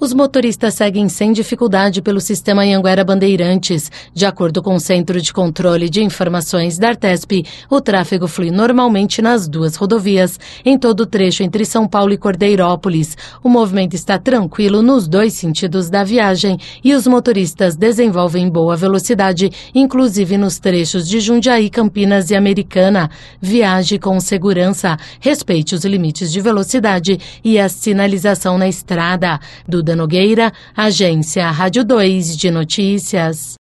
Os motoristas seguem sem dificuldade pelo sistema Anhanguera Bandeirantes. De acordo com o Centro de Controle de Informações da Artesp, o tráfego flui normalmente nas duas rodovias, em todo o trecho entre São Paulo e Cordeirópolis. O movimento está tranquilo nos dois sentidos da viagem e os motoristas desenvolvem boa velocidade, inclusive nos trechos de Jundiaí, Campinas e Americana. Viaje com segurança, respeite os limites de velocidade e a sinalização na estrada. Duda Nogueira, Agência Rádio 2 de Notícias.